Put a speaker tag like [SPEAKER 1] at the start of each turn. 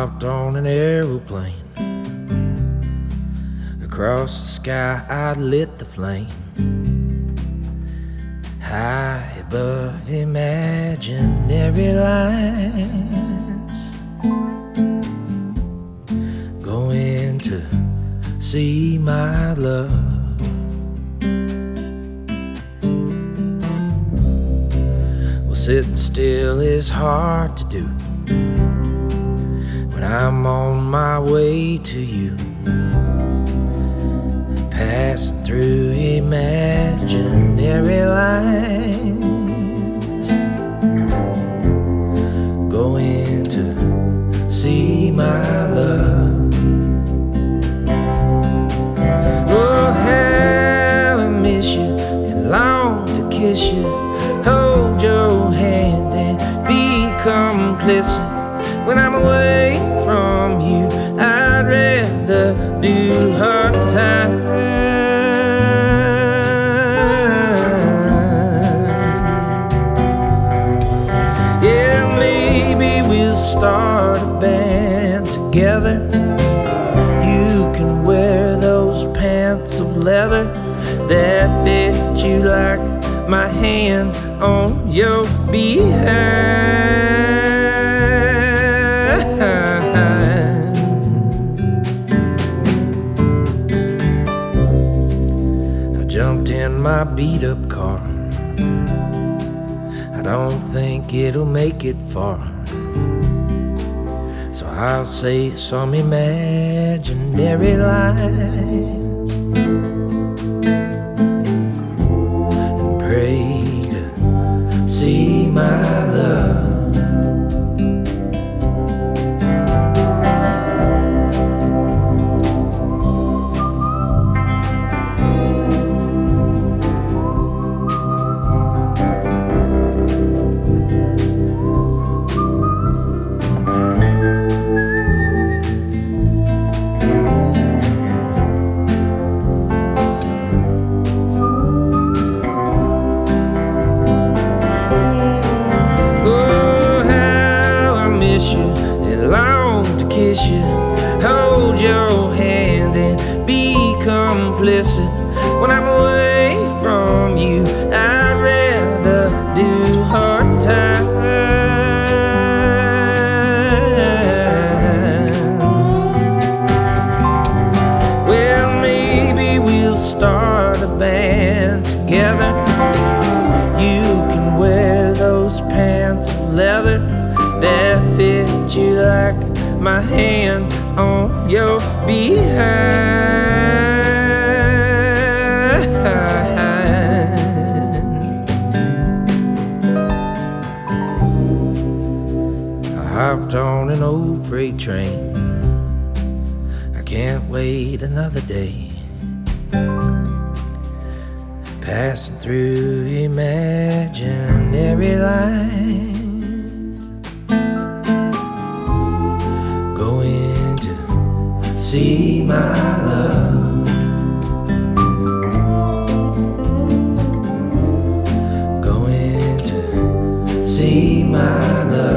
[SPEAKER 1] hopped on an aeroplane. Across the sky I lit the flame. High above imaginary lines, going to see my love. Well, sitting still is hard to do when I'm on my way to you, passing through imaginary lines, going to see my love. Oh, how I miss you and long to kiss you, hold your hand and be complicit. When I'm away from you, I'd rather do hard times. Yeah, maybe we'll start a band together. You can wear those pants of leather that fit you like my hand on your behind. I jumped in my beat-up car. I don't think it'll make it far, so I'll say some imaginary lines and pray to see my love. Kiss you, hold your hand and be complicit. When I'm away from you, I'd rather do hard times. Well, maybe we'll start a band together. You can wear those pants of leather that fit you like my hand on your behind. I hopped on an old freight train. I can't wait another day, passing through imaginary lines, going to see my love, going to see my love.